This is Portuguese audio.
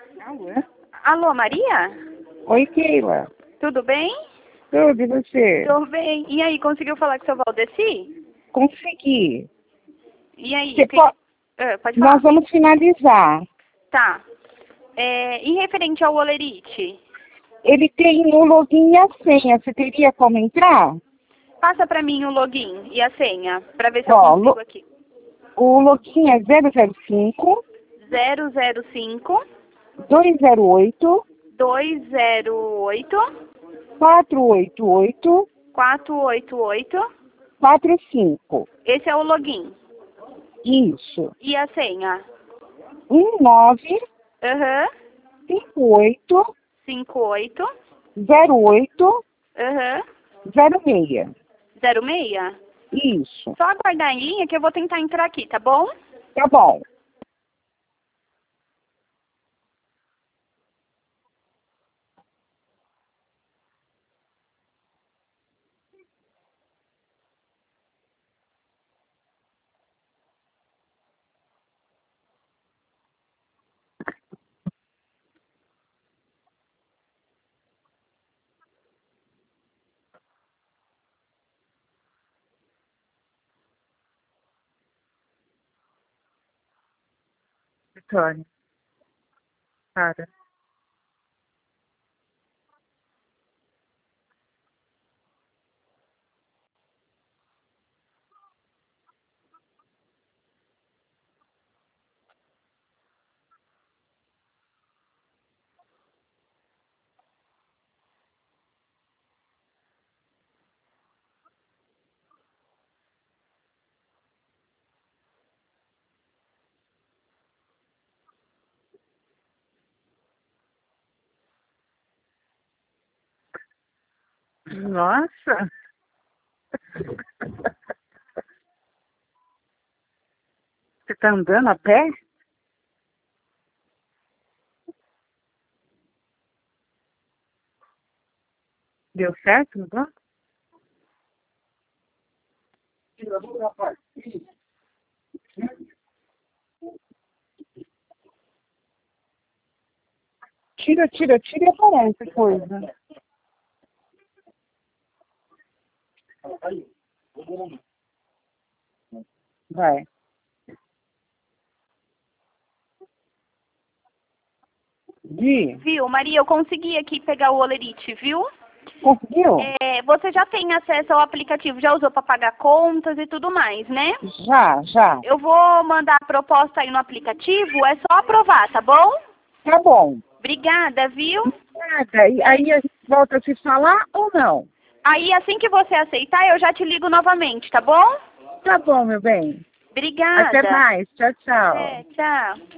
Alô? Alô, Maria? Oi, Keila. Tudo bem? Tudo, e você? Tô bem. E aí, conseguiu falar com o seu Valdeci? Consegui. E aí? Você Pode falar. Nós vamos finalizar. Tá. E referente ao Olerite? Ele tem o login e a senha. Você teria como entrar? Passa pra mim o login e a senha, pra ver se eu Ó, consigo aqui. O login é 005 005 208 208 488 488. 45. Esse é o login. Isso. E a senha? 58 58 08 aham 06. 06. Isso. Só aguardar em linha que eu vou tentar entrar aqui, tá bom? Tá bom. Vitória. Para. Nossa! Você tá andando a pé? Deu certo, não? Tira e aparece coisa. Vai. Di, Viu, Maria, eu consegui aqui pegar o Olerite, viu? conseguiu? Você já tem acesso ao aplicativo, já usou para pagar contas e tudo mais, né? Já. Eu vou mandar a proposta aí no aplicativo, é só aprovar, tá bom? Tá bom. Obrigada, viu? Nada. E aí a gente volta a se falar ou não? Aí, assim que você aceitar, eu já te ligo novamente, tá bom? Tá bom, meu bem. Obrigada. Até mais. Tchau, tchau. Tchau.